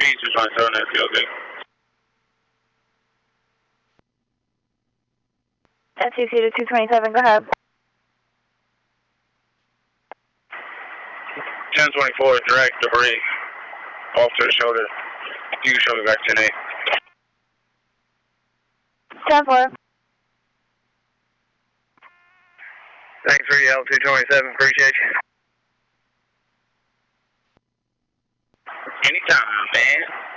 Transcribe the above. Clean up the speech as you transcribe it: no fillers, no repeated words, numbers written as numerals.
speed 227, that's okay. FCC to 227, go ahead. 1024, direct debris. Off to the shoulder. You can show me back 10-8. 10-4. Thanks for your L227, appreciate you. Anytime, man.